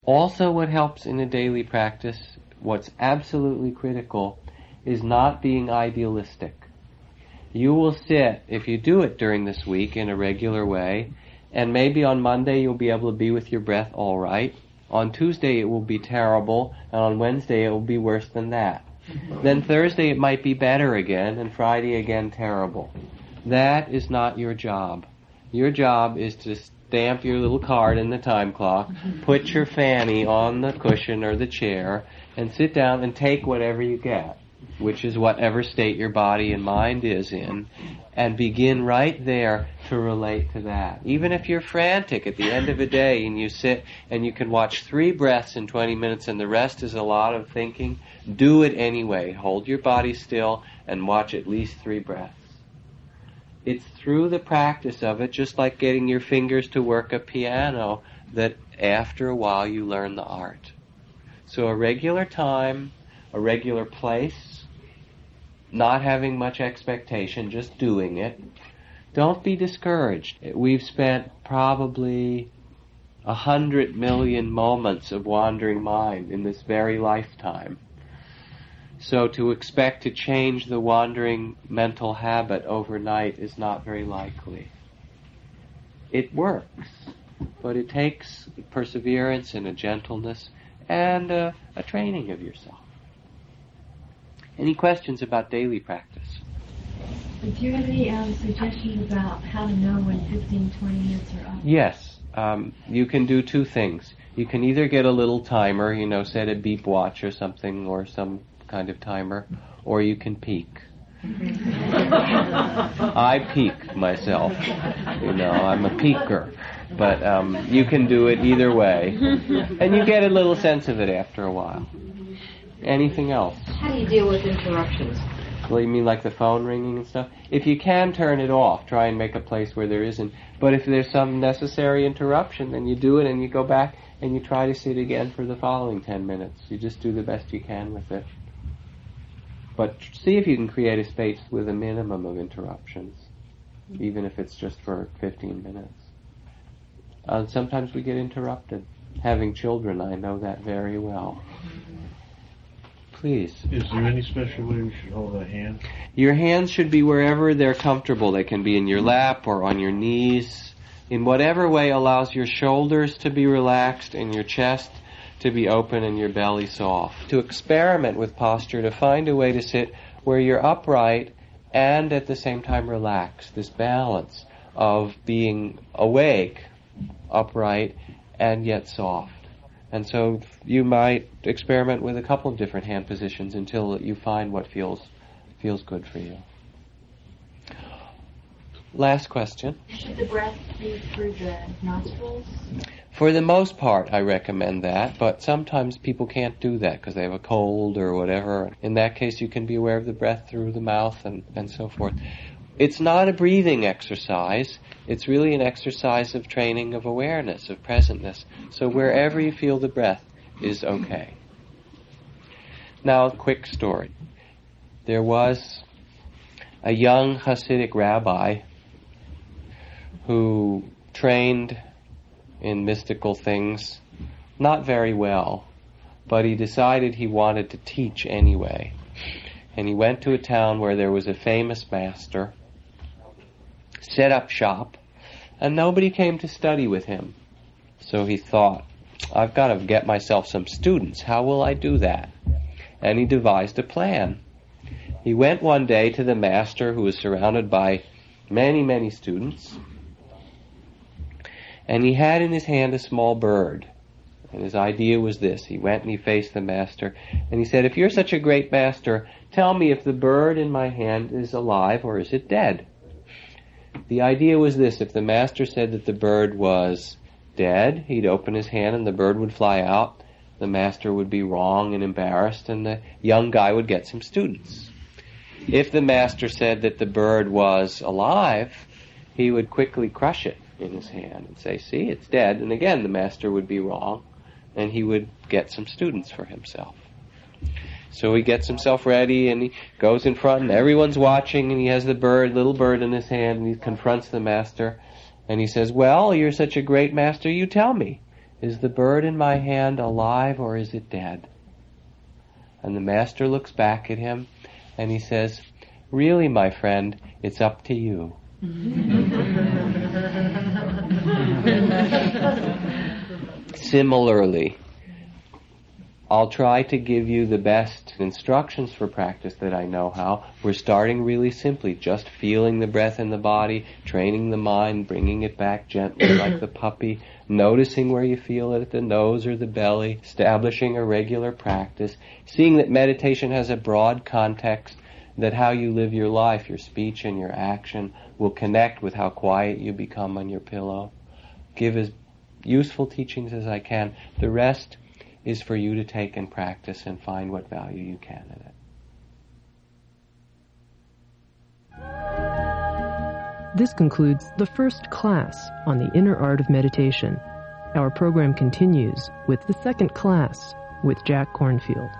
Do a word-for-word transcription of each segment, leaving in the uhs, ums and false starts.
Also, what helps in a daily practice, what's absolutely critical, is not being idealistic. You will sit, if you do it during this week in a regular way, and maybe on Monday you'll be able to be with your breath all right. On Tuesday it will be terrible, and on Wednesday it will be worse than that. Then Thursday it might be better again, and Friday again terrible. That is not your job. Your job is to stamp your little card in the time clock, put your fanny on the cushion or the chair, and sit down and take whatever you get, which is whatever state your body and mind is in, and begin right there to relate to that. Even if you're frantic at the end of a day and you sit and you can watch three breaths in twenty minutes and the rest is a lot of thinking, do it anyway. Hold your body still and watch at least three breaths. It's through the practice of it, just like getting your fingers to work a piano, that after a while you learn the art. So a regular time, a regular place, not having much expectation, just doing it. Don't be discouraged. We've spent probably a hundred million moments of wandering mind in this very lifetime. So to expect to change the wandering mental habit overnight is not very likely. It works, but it takes perseverance and a gentleness and a, a training of yourself. Any questions about daily practice? Do you have any um, suggestions about how to know when fifteen, twenty minutes are up? Yes. Um, you can do two things. You can either get a little timer, you know, set a beep watch or something, or some kind of timer, or you can peek. I peek myself. You know, I'm a peeker. But um, you can do it either way. And you get a little sense of it after a while. Anything else? How do you deal with interruptions? Well, you mean like the phone ringing and stuff? If you can turn it off, try and make a place where there isn't. But if there's some necessary interruption, then you do it and you go back and you try to sit again for the following ten minutes. You just do the best you can with it. But see if you can create a space with a minimum of interruptions, even if it's just for fifteen minutes. Uh, sometimes we get interrupted. Having children, I know that very well. Please. Is there any special way we should hold a hand? Your hands should be wherever they're comfortable. They can be in your lap or on your knees. In whatever way allows your shoulders to be relaxed and your chest to be open and your belly soft. To experiment with posture, to find a way to sit where you're upright and at the same time relaxed. This balance of being awake, upright, and yet soft. And so you might experiment with a couple of different hand positions until you find what feels feels good for you. Last question. Should the breath be through the nostrils? For the most part, I recommend that, but sometimes people can't do that because they have a cold or whatever. In that case, you can be aware of the breath through the mouth and, and so forth. It's not a breathing exercise. It's really an exercise of training of awareness, of presentness. So wherever you feel the breath is okay. Now, a quick story. There was a young Hasidic rabbi who trained in mystical things, not very well, but he decided he wanted to teach anyway. And he went to a town where there was a famous master, set up shop, and nobody came to study with him. So he thought, I've got to get myself some students. How will I do that? And he devised a plan. He went one day to the master, who was surrounded by many, many students, and he had in his hand a small bird. And his idea was this. He went and he faced the master, and he said, if you're such a great master, tell me if the bird in my hand is alive or is it dead? The idea was this. If the master said that the bird was dead, he'd open his hand and the bird would fly out. The master would be wrong and embarrassed, and the young guy would get some students. If the master said that the bird was alive, he would quickly crush it in his hand and say, see, it's dead. And again, the master would be wrong, and he would get some students for himself. So he gets himself ready, and he goes in front, and everyone's watching, and he has the bird, little bird in his hand, and he confronts the master, and he says, well, you're such a great master, you tell me. Is the bird in my hand alive or is it dead? And the master looks back at him and he says, really, my friend, it's up to you. Similarly, I'll try to give you the best instructions for practice that I know how. We're starting really simply, just feeling the breath in the body, training the mind, bringing it back gently like the puppy, noticing where you feel it at the nose or the belly, establishing a regular practice, seeing that meditation has a broad context, that how you live your life, your speech and your action, will connect with how quiet you become on your pillow. Give as useful teachings as I can. The rest is for you to take and practice and find what value you can in it. This concludes the first class on the inner art of meditation. Our program continues with the second class with Jack Kornfield.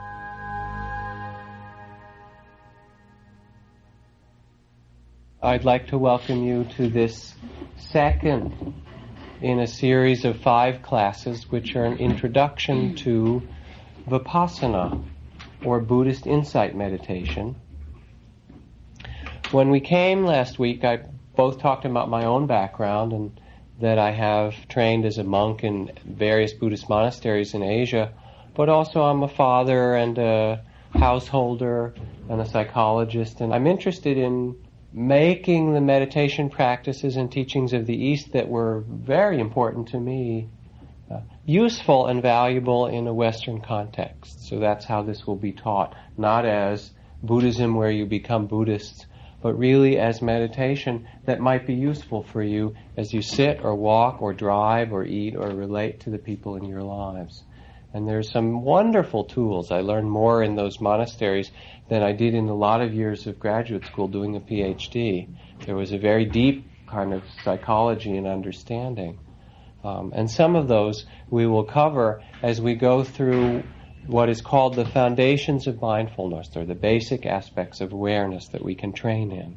I'd like to welcome you to this second in a series of five classes which are an introduction to Vipassana, or Buddhist insight meditation. When we came last week, I both talked about my own background and that I have trained as a monk in various Buddhist monasteries in Asia, but also I'm a father and a householder and a psychologist, and I'm interested in making the meditation practices and teachings of the East that were very important to me uh, useful and valuable in a Western context. So that's how this will be taught, not as Buddhism where you become Buddhists, but really as meditation that might be useful for you as you sit or walk or drive or eat or relate to the people in your lives. And there's some wonderful tools. I learned more in those monasteries than I did in a lot of years of graduate school doing a P H D. There was a very deep kind of psychology and understanding. Um, and some of those we will cover as we go through what is called the foundations of mindfulness, or the basic aspects of awareness that we can train in.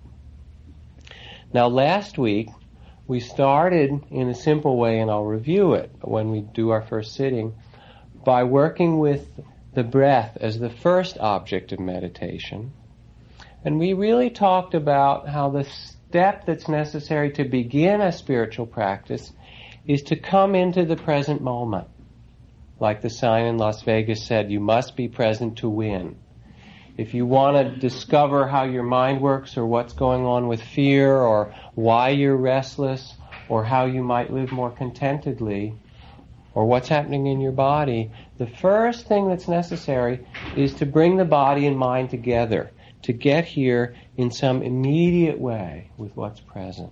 Now, last week, we started in a simple way, and I'll review it when we do our first sitting, by working with the breath as the first object of meditation. And we really talked about how the step that's necessary to begin a spiritual practice is to come into the present moment. Like the sign in Las Vegas said, you must be present to win. If you want to discover how your mind works, or what's going on with fear, or why you're restless, or how you might live more contentedly, or what's happening in your body, the first thing that's necessary is to bring the body and mind together, to get here in some immediate way with what's present.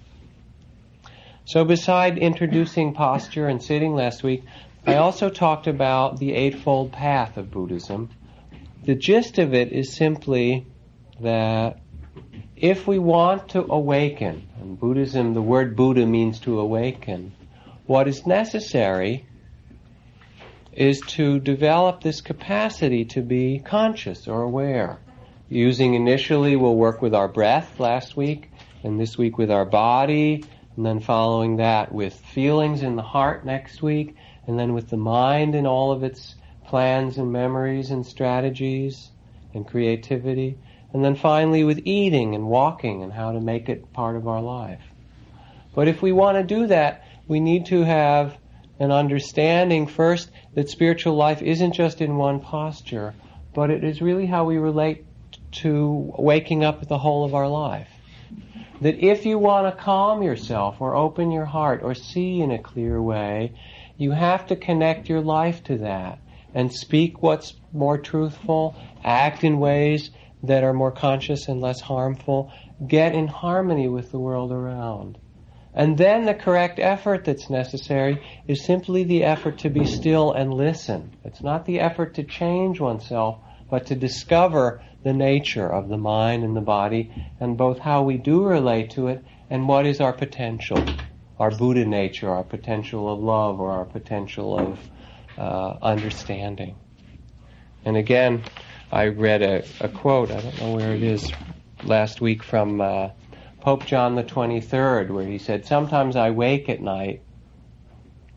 So beside introducing posture and sitting last week, I also talked about the Eightfold Path of Buddhism. The gist of it is simply that if we want to awaken, in Buddhism the word Buddha means to awaken, what is necessary is to develop this capacity to be conscious or aware. Using initially, we'll work with our breath last week, and this week with our body, and then following that with feelings in the heart next week, and then with the mind and all of its plans and memories and strategies and creativity, and then finally with eating and walking and how to make it part of our life. But if we want to do that, we need to have an understanding first that spiritual life isn't just in one posture, but it is really how we relate to waking up the whole of our life. That if you want to calm yourself or open your heart or see in a clear way, you have to connect your life to that and speak what's more truthful, act in ways that are more conscious and less harmful, get in harmony with the world around. And then the correct effort that's necessary is simply the effort to be still and listen. It's not the effort to change oneself, but to discover the nature of the mind and the body, and both how we do relate to it and what is our potential, our Buddha nature, our potential of love, or our potential of uh, understanding. And again, I read a, a quote, I don't know where it is, last week from uh, Pope John the twenty-third, where he said, "Sometimes I wake at night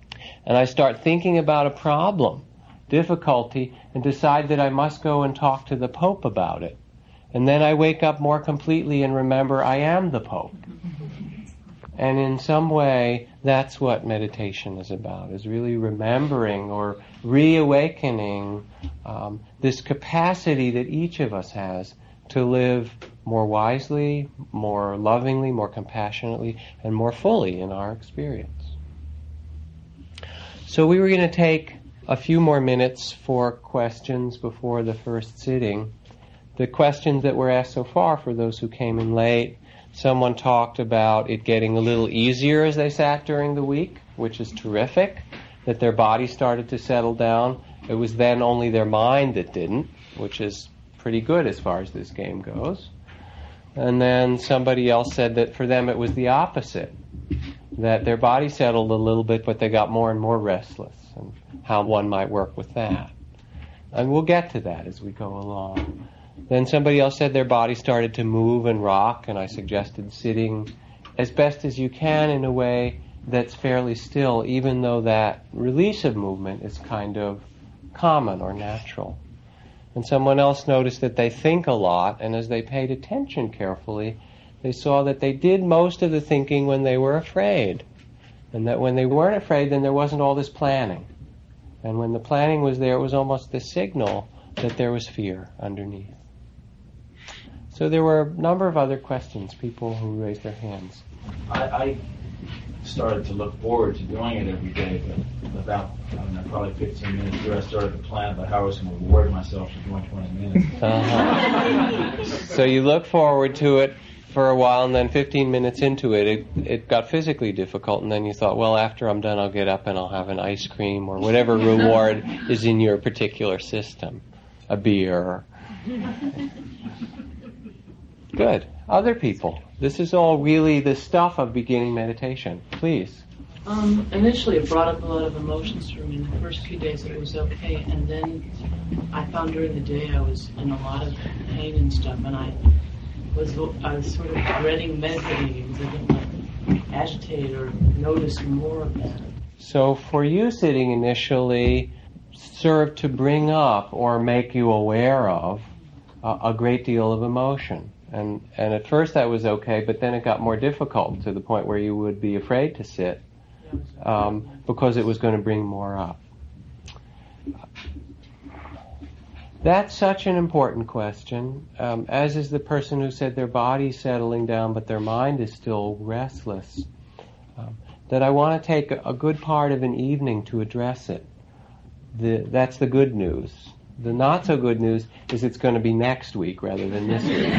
and I start thinking about a problem, difficulty, and decide that I must go and talk to the Pope about it. And then I wake up more completely and remember I am the Pope. And in some way, that's what meditation is about, is really remembering or reawakening um, this capacity that each of us has to live more wisely, more lovingly, more compassionately, and more fully in our experience. So we were going to take a few more minutes for questions before the first sitting. The questions that were asked so far for those who came in late, someone talked about it getting a little easier as they sat during the week, which is terrific, that their body started to settle down. It was then only their mind that didn't, which is pretty good as far as this game goes. And then somebody else said that for them it was the opposite, that their body settled a little bit, but they got more and more restless, and how one might work with that. And we'll get to that as we go along. Then somebody else said their body started to move and rock, and I suggested sitting as best as you can in a way that's fairly still, even though that release of movement is kind of common or natural. And someone else noticed that they think a lot, and as they paid attention carefully, they saw that they did most of the thinking when they were afraid. And that when they weren't afraid, then there wasn't all this planning. And when the planning was there, it was almost the signal that there was fear underneath. So there were a number of other questions, people who raised their hands. I, I started to look forward to doing it every day, but about, I don't know, probably fifteen minutes later, I started to plan about how I was going to reward myself for doing twenty minutes. Uh-huh. So you look forward to it for a while, and then fifteen minutes into it, it, it got physically difficult, and then you thought, well, after I'm done, I'll get up and I'll have an ice cream or whatever reward is in your particular system, a beer. Good. Other people. This is all really the stuff of beginning meditation. Please. Um, initially, it brought up a lot of emotions for me. In the first few days, it was okay, and then I found during the day I was in a lot of pain and stuff, and I was I was sort of dreading meditating because I didn't want to agitate or notice more of that. So, for you, sitting initially served to bring up or make you aware of uh, a great deal of emotion. And and at first that was okay, but then it got more difficult to the point where you would be afraid to sit um, because it was going to bring more up. That's such an important question, um, as is the person who said their body's settling down but their mind is still restless, um, that I want to take a, a good part of an evening to address it. The, that's the good news. The not so good news is it's going to be next week rather than this week.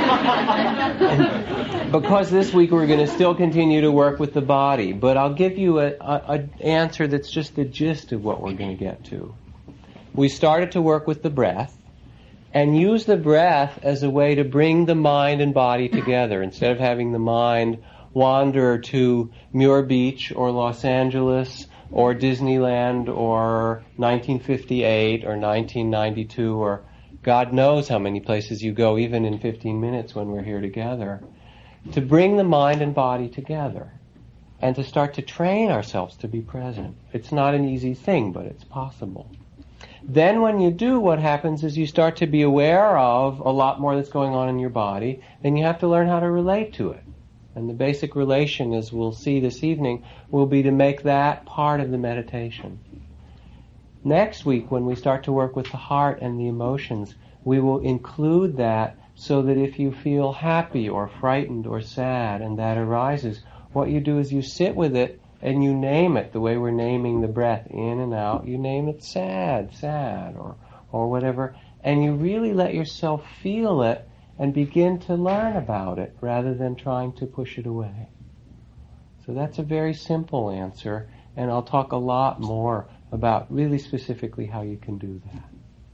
And because this week we're going to still continue to work with the body, but I'll give you a, a, a answer that's just the gist of what we're going to get to. We started to work with the breath and use the breath as a way to bring the mind and body together. Instead of having the mind wander to Muir Beach or Los Angeles or Disneyland or nineteen fifty-eight or nineteen ninety-two or God knows how many places you go even in fifteen minutes when we're here together, to bring the mind and body together and to start to train ourselves to be present. It's not an easy thing, but it's possible. Then when you do, what happens is you start to be aware of a lot more that's going on in your body, and you have to learn how to relate to it. And the basic relation, as we'll see this evening, will be to make that part of the meditation. Next week, when we start to work with the heart and the emotions, we will include that so that if you feel happy or frightened or sad and that arises, what you do is you sit with it and you name it the way we're naming the breath in and out. You name it sad, sad, or, or whatever, and you really let yourself feel it and begin to learn about it rather than trying to push it away. So that's a very simple answer, and I'll talk a lot more about really specifically how you can do that.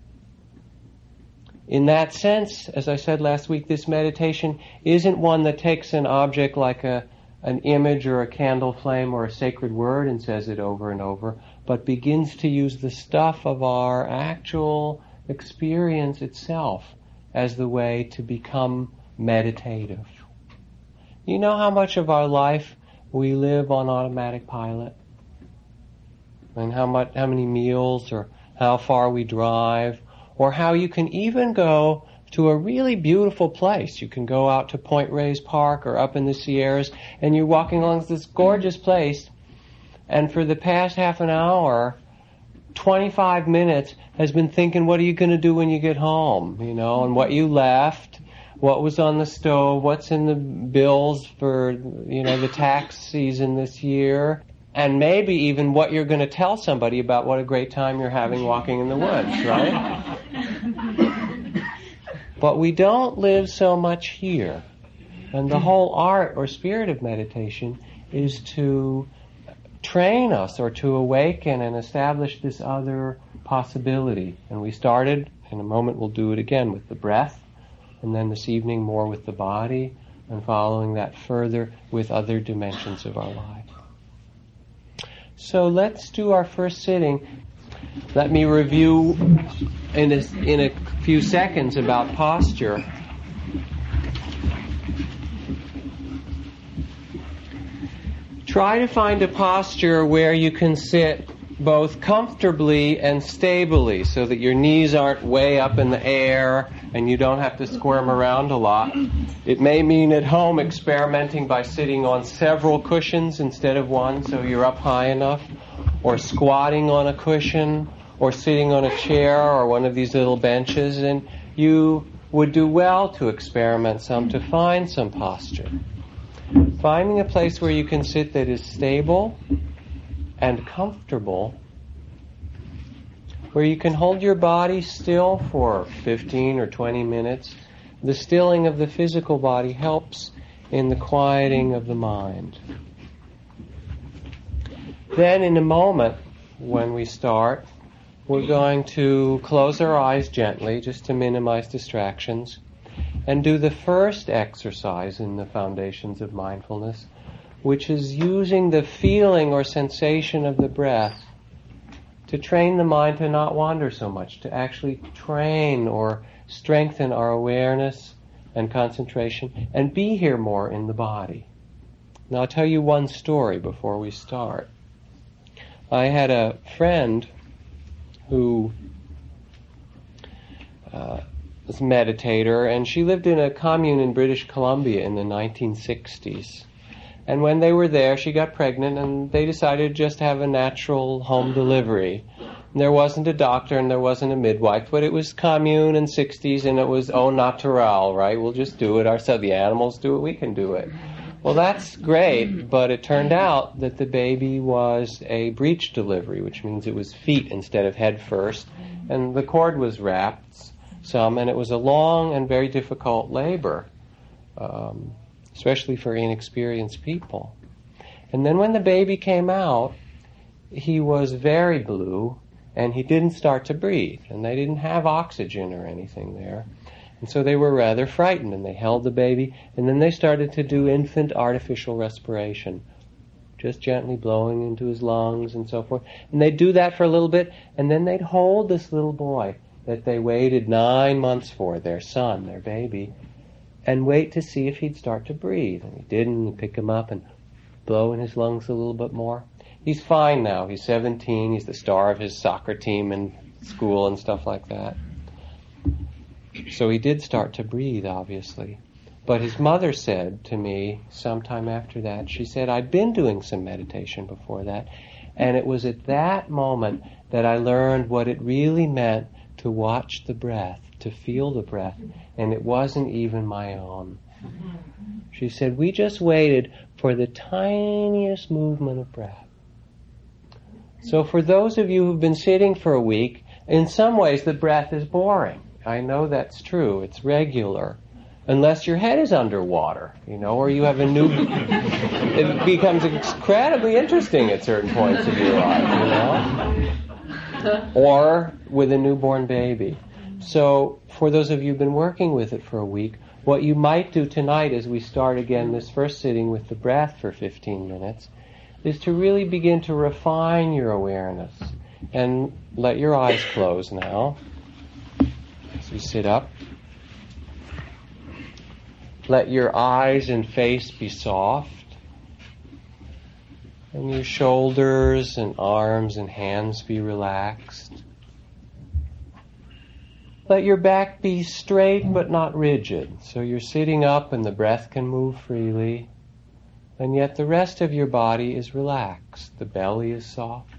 In that sense, as I said last week, this meditation isn't one that takes an object like a an image or a candle flame or a sacred word and says it over and over, but begins to use the stuff of our actual experience itself as the way to become meditative. You know how much of our life we live on automatic pilot? and how much, how many meals, or how far we drive, or how you can even go to a really beautiful place. You can go out to Point Reyes Park or up in the Sierras, and you're walking along this gorgeous place, and for the past half an hour, twenty-five minutes has been thinking, what are you going to do when you get home? You know, and what you left, what was on the stove, what's in the bills for, you know, the tax season this year, and maybe even what you're going to tell somebody about what a great time you're having walking in the woods, right? But we don't live so much here. And the whole art or spirit of meditation is to train us or to awaken and establish this other possibility. And we started, in a moment we'll do it again, with the breath, and then this evening more with the body, and following that further with other dimensions of our life. So let's do our first sitting. Let me review in a, in a few seconds about posture. Try to find a posture where you can sit both comfortably and stably, so that your knees aren't way up in the air and you don't have to squirm around a lot. It may mean at home experimenting by sitting on several cushions instead of one, so you're up high enough, or squatting on a cushion, or sitting on a chair or one of these little benches, and you would do well to experiment some to find some posture. Finding a place where you can sit that is stable and comfortable, where you can hold your body still for fifteen or twenty minutes. The stilling of the physical body helps in the quieting of the mind. Then in a moment, when we start, we're going to close our eyes gently, just to minimize distractions, and do the first exercise in the foundations of mindfulness, which is using the feeling or sensation of the breath to train the mind to not wander so much, to actually train or strengthen our awareness and concentration, and be here more in the body. Now I'll tell you one story before we start. I had a friend who uh, was a meditator, and she lived in a commune in British Columbia in the nineteen sixties. And when they were there, she got pregnant, and they decided just to have a natural home delivery. And there wasn't a doctor, and there wasn't a midwife, but it was commune and sixties, and it was au naturel, right? We'll just do it ourselves. The animals do it, we can do it. Well, that's great, but it turned out that the baby was a breech delivery, which means it was feet instead of head first, and the cord was wrapped some, and it was a long and very difficult labor, um, especially for inexperienced people. And then when the baby came out, he was very blue, and he didn't start to breathe, and they didn't have oxygen or anything there. And so they were rather frightened, and they held the baby, and then they started to do infant artificial respiration, just gently blowing into his lungs and so forth. And they'd do that for a little bit, and then they'd hold this little boy that they waited nine months for, their son, their baby, and wait to see if he'd start to breathe. And he didn't, and pick him up and blow in his lungs a little bit more. He's fine now. He's seventeen. He's the star of his soccer team in school and stuff like that. So he did start to breathe, obviously. But his mother said to me sometime after that, she said, I'd been doing some meditation before that, and it was at that moment that I learned what it really meant to watch the breath, to feel the breath, and it wasn't even my own. She said, we just waited for the tiniest movement of breath. So for those of you who've been sitting for a week, in some ways the breath is boring. I know that's true. It's regular. Unless your head is underwater, you know, or you have a new... it becomes incredibly interesting at certain points of your life, you know? Or with a newborn baby. So, for those of you who've been working with it for a week, what you might do tonight as we start again this first sitting with the breath for fifteen minutes is to really begin to refine your awareness. And let your eyes close now. As we sit up, let your eyes and face be soft, And your shoulders and arms and hands be relaxed. Let your back be straight but not rigid. So you're sitting up and the breath can move freely. And yet the rest of your body is relaxed. The belly is soft.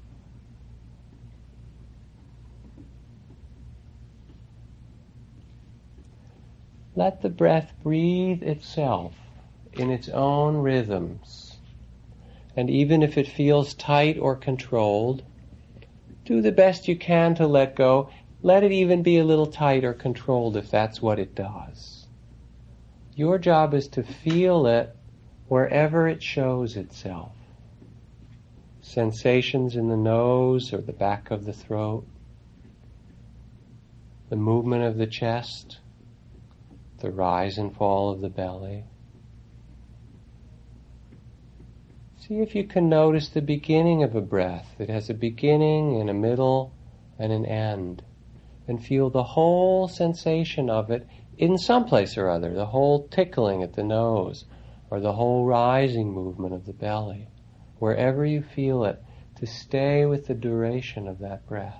Let the breath breathe itself in its own rhythms. And even if it feels tight or controlled, do the best you can to let go. Let it even be a little tight or controlled if that's what it does. Your job is to feel it wherever it shows itself. Sensations in the nose or the back of the throat, the movement of the chest, the rise and fall of the belly. See if you can notice the beginning of a breath. It has a beginning and a middle and an end. And feel the whole sensation of it in some place or other, the whole tickling at the nose, or the whole rising movement of the belly. Wherever you feel it, to stay with the duration of that breath.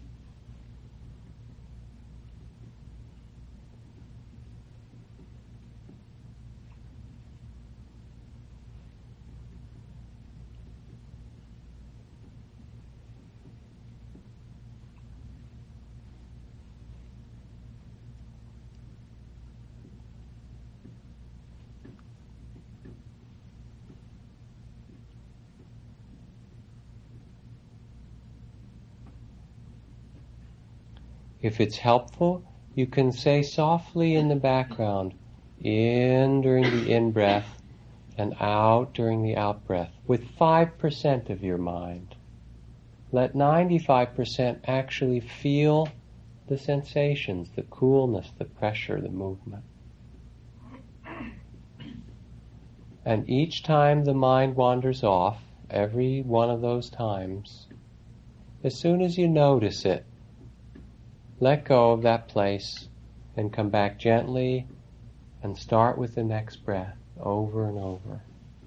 If it's helpful, you can say softly in the background, in during the in-breath and out during the out-breath, with five percent of your mind. Let ninety-five percent actually feel the sensations, the coolness, the pressure, the movement. And each time the mind wanders off, every one of those times, as soon as you notice it, let go of that place and come back gently and start with the next breath over and over.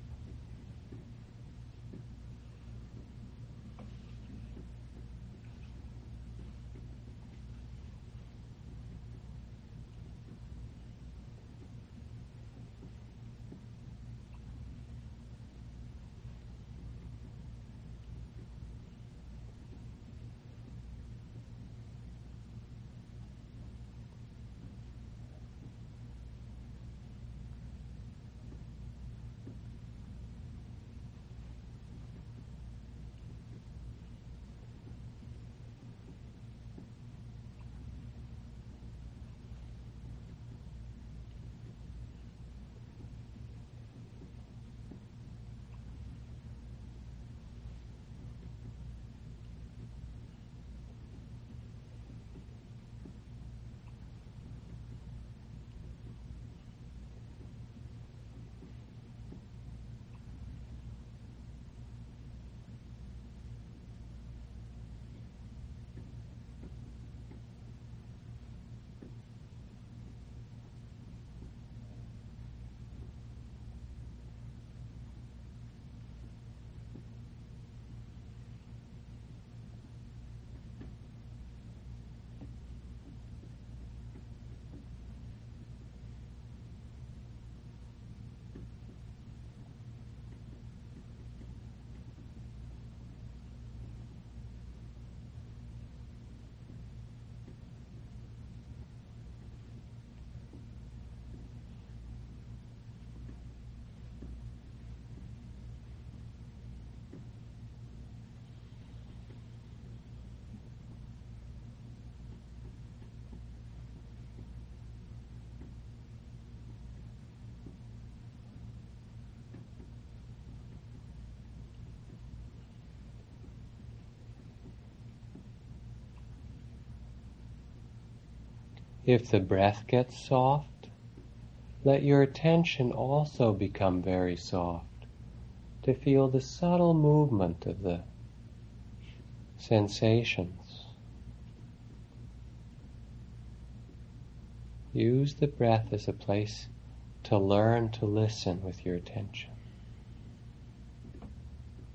If the breath gets soft, let your attention also become very soft, to feel the subtle movement of the sensations. Use the breath as a place to learn to listen with your attention.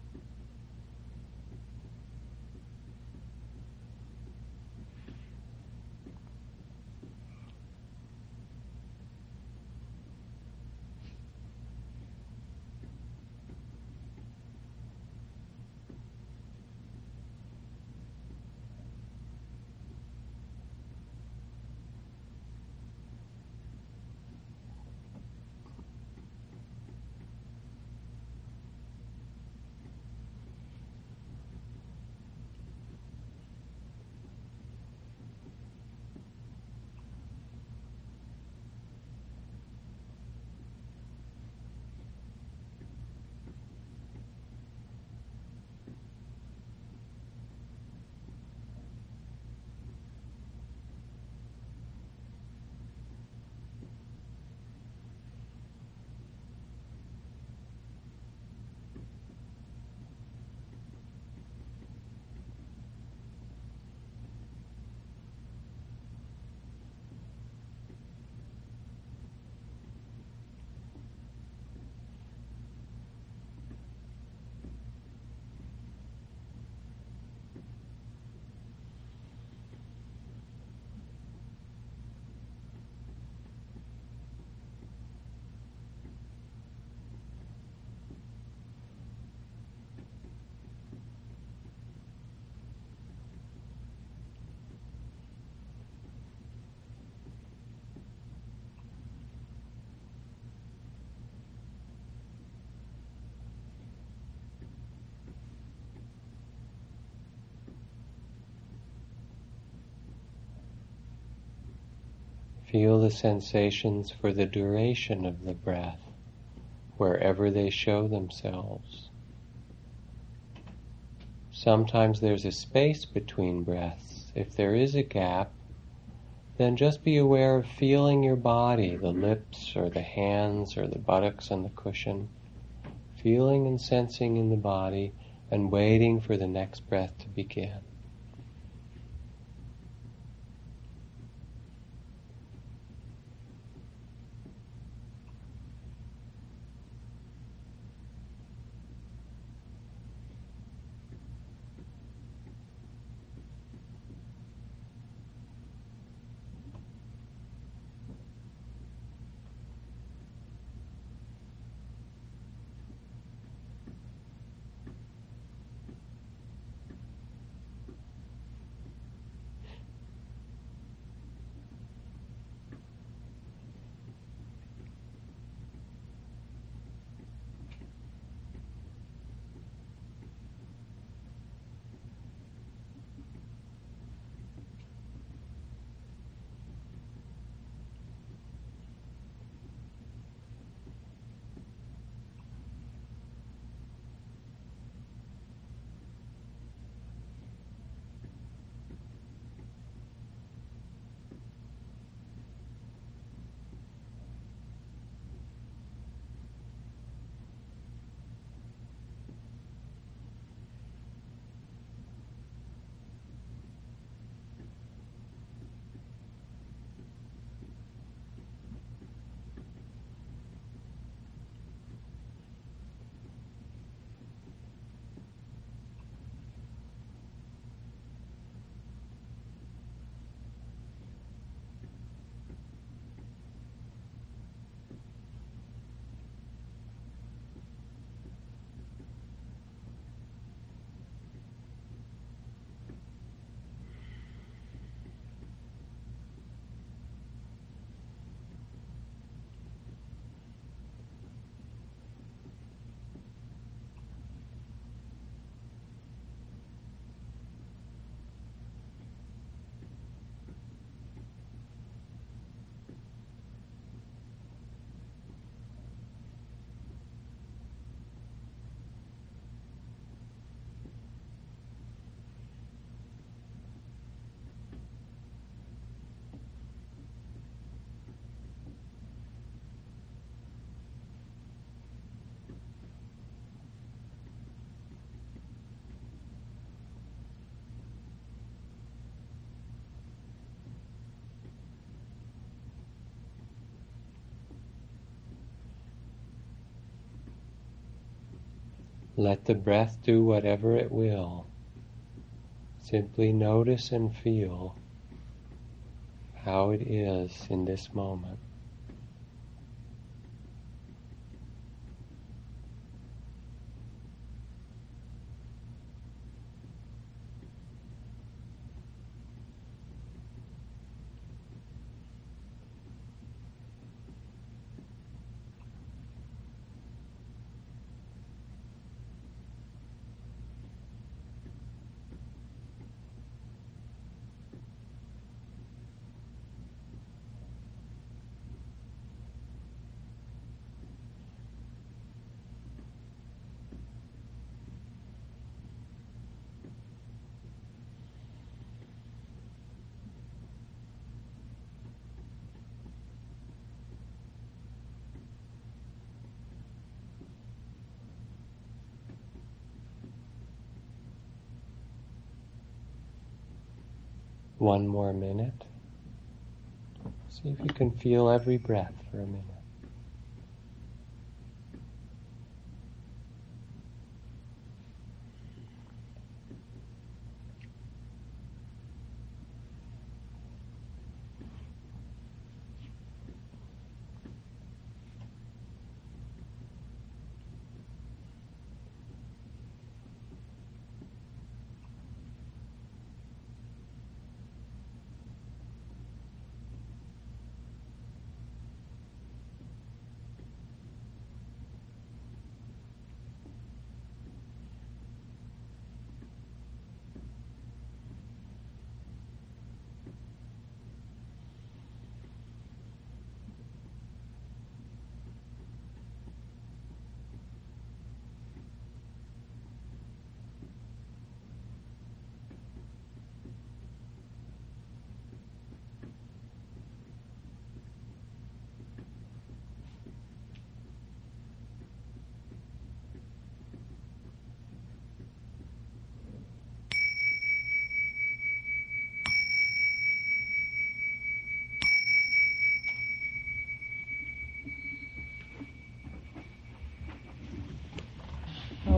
Feel the sensations for the duration of the breath, wherever they show themselves. Sometimes there's a space between breaths. If there is a gap, then just be aware of feeling your body, the lips or the hands or the buttocks on the cushion, feeling and sensing in the body and waiting for the next breath to begin. Let the breath do whatever it will. Simply notice and feel how it is in this moment. One more minute. See if you can feel every breath for a minute.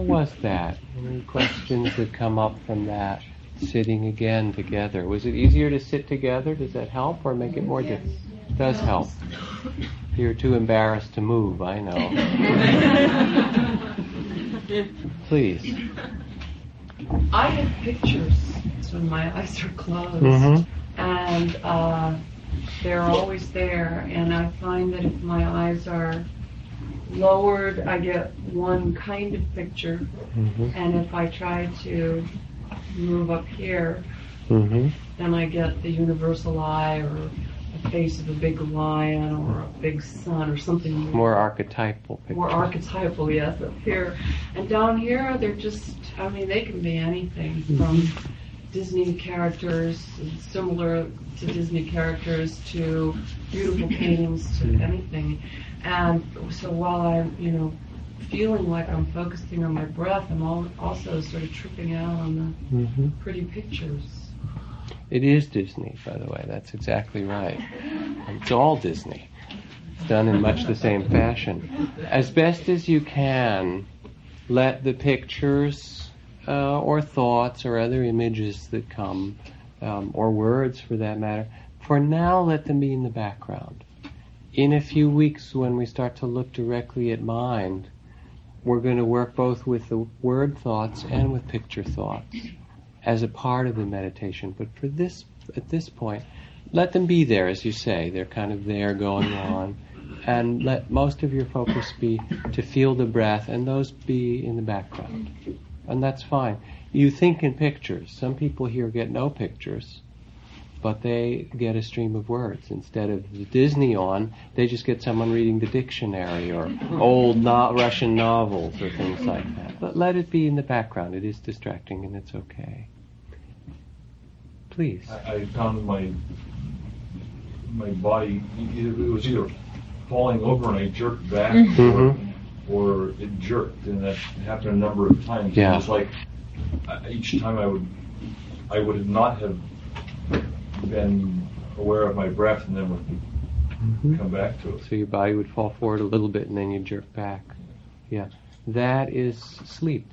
was that? Any questions that come up from that? Sitting again together. Was it easier to sit together? Does that help or make it more difficult? It does help. You're too embarrassed to move, I know. Please. I have pictures when my eyes are closed, Mm-hmm. and uh, they're always there, and I find that if my eyes are lowered, I get one kind of picture, Mm-hmm. and if I try to move up here, Mm-hmm. then I get the universal eye, or a face of a big lion, or a big sun, or something More archetypal picture. more archetypal, yes, up here. And down here, they're just, I mean, they can be anything from Disney characters, similar to Disney characters, to beautiful paintings, to anything. And so while I'm, you know, feeling like I'm focusing on my breath, I'm all, also sort of tripping out on the Mm-hmm. pretty pictures. It is Disney, by the way. That's exactly right. It's all Disney. It's done in much the same fashion. As best as you can, let the pictures uh, or thoughts or other images that come, um, or words for that matter, for now let them be in the background. In a few weeks, when we start to look directly at mind, we're going to work both with the word thoughts and with picture thoughts as a part of the meditation. But for this, at this point, let them be there, as you say. They're kind of there going on. And let most of your focus be to feel the breath, and those be in the background. And that's fine. You think in pictures. Some people here get no pictures, but they get a stream of words. Instead of the Disney on, they just get someone reading the dictionary or old no- Russian novels or things like that. But let it be in the background. It is distracting, and it's okay. Please. I, I found my my body, it was either falling over and I jerked back, Mm-hmm. or, or it jerked, and that happened a number of times. Yeah. It was like uh, each time I would, I would not have been aware of my breath, and then would Mm-hmm. come back to it. So your body would fall forward a little bit, and then you jerk back. Yeah. That is sleep.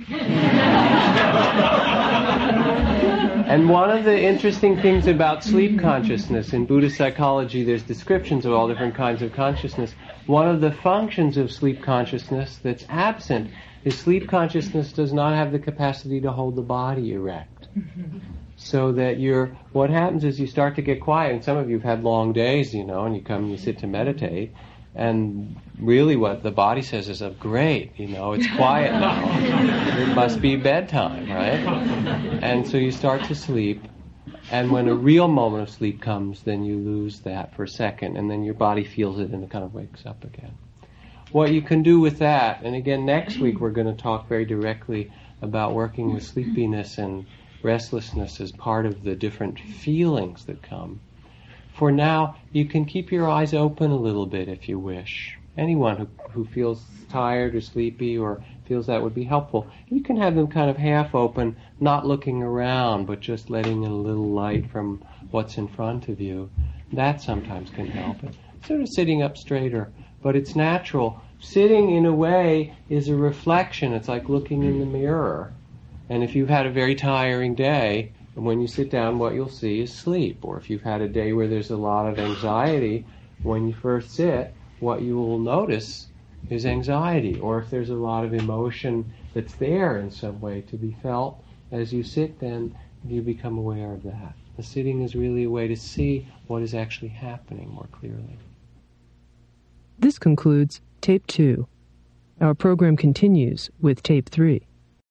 And one of the interesting things about sleep consciousness, in Buddhist psychology there's descriptions of all different kinds of consciousness. One of the functions of sleep consciousness that's absent is sleep consciousness does not have the capacity to hold the body erect. So that you're, what happens is you start to get quiet, and some of you have had long days, you know, and you come and you sit to meditate, and really what the body says is, oh, great, you know, it's quiet now. It must be bedtime, right? And so you start to sleep, and when a real moment of sleep comes, then you lose that for a second, and then your body feels it and it kind of wakes up again. What you can do with that, and again, next week we're going to talk very directly about working with sleepiness and restlessness as part of the different feelings that come. For now, you can keep your eyes open a little bit if you wish. Anyone who, who feels tired or sleepy or feels that would be helpful, you can have them kind of half open, not looking around, but just letting in a little light from what's in front of you. That sometimes can help. It's sort of sitting up straighter, but it's natural. Sitting, in a way, is a reflection. It's like looking in the mirror. And if you've had a very tiring day, and when you sit down, what you'll see is sleep. Or if you've had a day where there's a lot of anxiety, when you first sit, what you will notice is anxiety. Or if there's a lot of emotion that's there in some way to be felt, as you sit, then you become aware of that. The sitting is really a way to see what is actually happening more clearly. This concludes Tape two. Our program continues with Tape three.